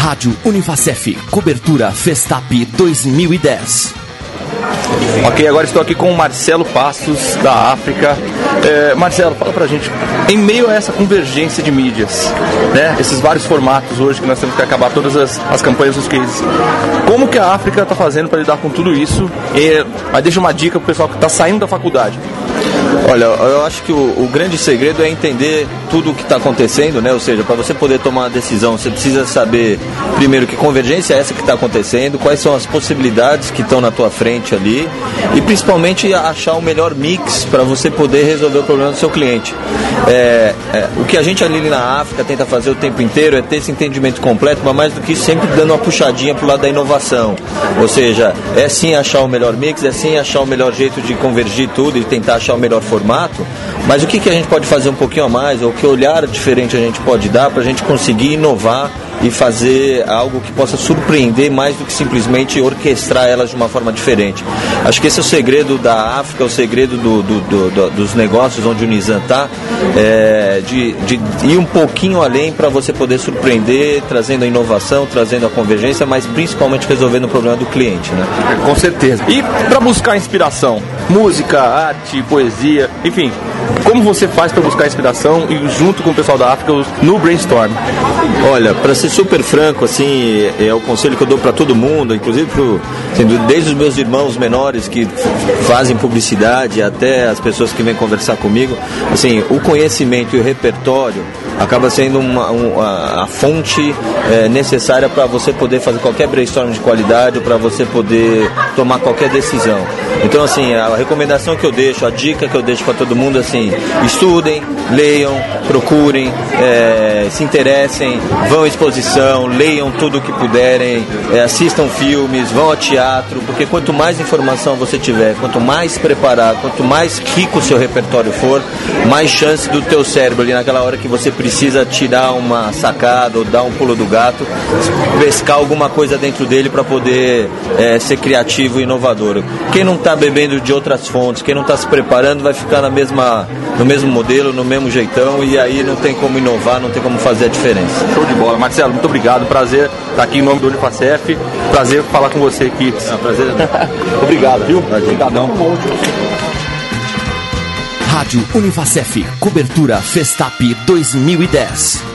Rádio Unifacef, cobertura Festap 2010. Ok, agora estou aqui com o Marcelo Passos, da África. Marcelo, fala pra gente, em meio a essa convergência de mídias, né, esses vários formatos hoje que nós temos que acabar todas as campanhas dos cases, como que a África está fazendo para lidar com tudo isso? Mas deixa uma dica pro pessoal que está saindo da faculdade. Olha, eu acho que o grande segredo é entender tudo o que está acontecendo, né? Ou seja, para você poder tomar uma decisão, você precisa saber, primeiro, que convergência é essa que está acontecendo, quais são as possibilidades que estão na tua frente ali e, principalmente, achar o melhor mix para você poder resolver o problema do seu cliente. O que a gente ali na África tenta fazer o tempo inteiro é ter esse entendimento completo, mas mais do que isso, sempre dando uma puxadinha para o lado da inovação. Ou seja, é sim achar o melhor mix, é sim achar o melhor jeito de convergir tudo e tentar achar o melhor formato, mas o que a gente pode fazer um pouquinho a mais, ou que olhar diferente a gente pode dar para a gente conseguir inovar e fazer algo que possa surpreender mais do que simplesmente orquestrar elas de uma forma diferente. Acho que esse é o segredo da África, o segredo dos negócios onde o Nizam está, de ir um pouquinho além para você poder surpreender, trazendo a inovação, trazendo a convergência, mas principalmente resolvendo o problema do cliente, né? Com certeza. E para buscar inspiração, música, arte, poesia, enfim, como você faz para buscar inspiração e junto com o pessoal da África no Brainstorm? Olha, para ser super franco, assim, é o conselho que eu dou para todo mundo, inclusive desde os meus irmãos menores que fazem publicidade até as pessoas que vêm conversar comigo, assim, o conhecimento e o repertório acaba sendo a fonte necessária para você poder fazer qualquer brainstorm de qualidade, para você poder tomar qualquer decisão. Então, assim, a recomendação que eu deixo, a dica que eu deixo para todo mundo, assim, estudem, leiam, procurem, se interessem, vão à exposição, leiam tudo o que puderem, assistam filmes, vão ao teatro, porque quanto mais informação você tiver, quanto mais preparado, quanto mais rico o seu repertório for, mais chance do teu cérebro ali naquela hora que você precisa tirar uma sacada ou dar um pulo do gato, pescar alguma coisa dentro dele para poder ser criativo e inovador. Quem não está bebendo de outras fontes, quem não está se preparando vai ficar no mesmo modelo, no mesmo jeitão, e aí não tem como inovar, não tem como fazer a diferença. Show de bola. Marcelo, muito obrigado, prazer estar aqui em nome do Unifacef, prazer falar com você aqui. Prazer. Obrigado, viu? Obrigadão. Rádio Unifacef, cobertura Festap 2010.